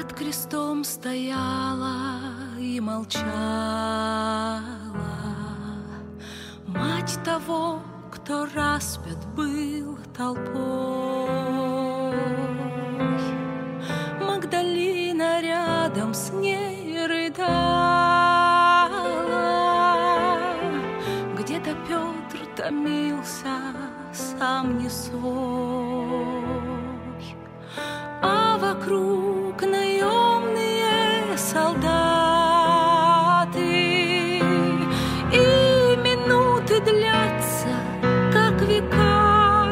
Под крестом стояла и молчала мать того, кто распят был толпой. Магдалина рядом с ней рыдала. Где-то Петр томился, сам не свой, а вокруг наемные солдаты, и минуты длятся, как века.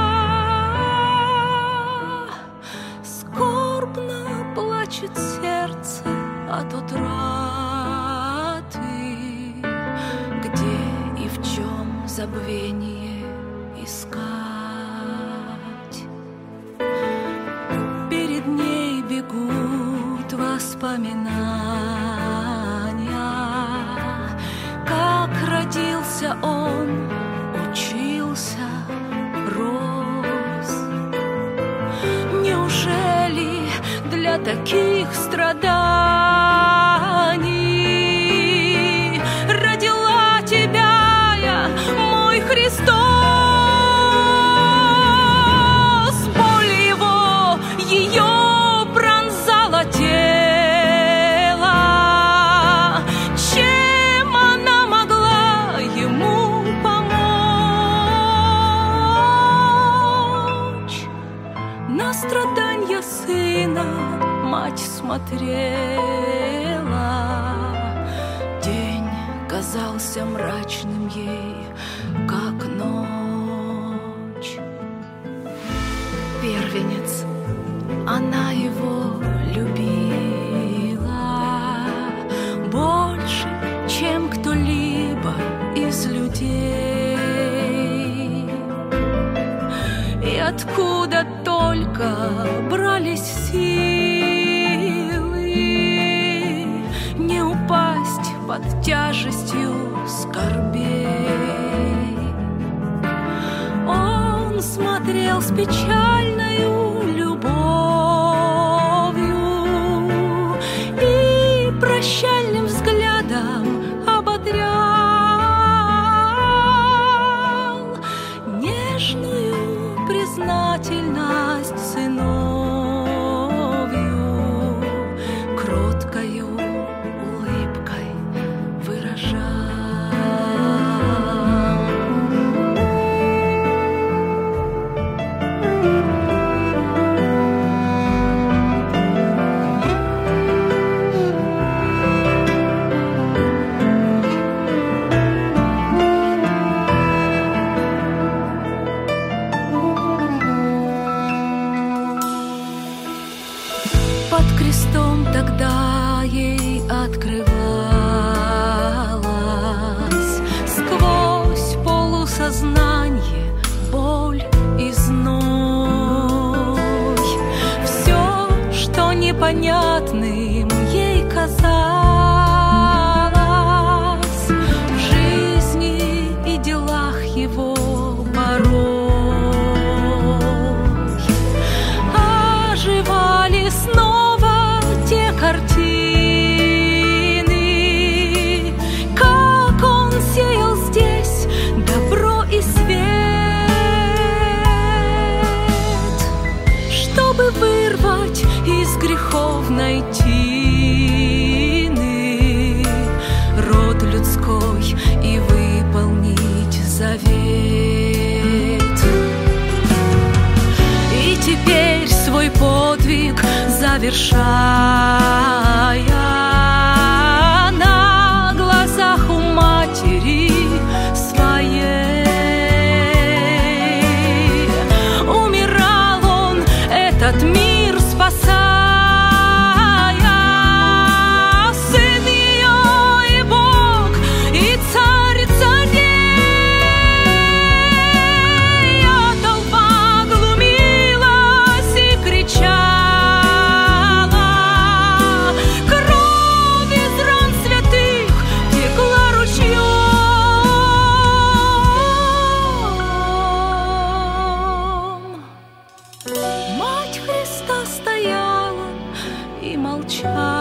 Скорбно плачет сердце от утраты, где и в чем забвение искать. Перед ней бегут воспоминания, как родился он, учился, рос. Неужели для таких страданий родила тебя я, мой Христос? Боль его, ее пронзала тело. Чем она могла ему помочь? На страданья сына мать смотрела. День казался мрачным ей, как ночь. Первенец, она его любила больше, чем кто-либо из людей. И откуда только брались силы не упасть под тяжестью скорбей. Он смотрел с печальною любовью и прощальным взглядом ободрял нежную признательность сыновью, кроткою улыбкой выражал. Под крестом тогда ей открывалась сквозь полусознание боль и зной. Все, что непонятным ей казалось в жизни и делах его порой, оживали снова те картины, как он сеял здесь добро и свет, чтобы вырвать из греховной тины род людской и выполнить завет. И теперь свой подвиг завершая на глазах у матери своей, умирал он, этот мир спасая, сын ее и Бог, и царь царей. А толпа глумилась и кричала, кровь из ран святых текла ручьем. Мать Христа стояла и молчала. печаль.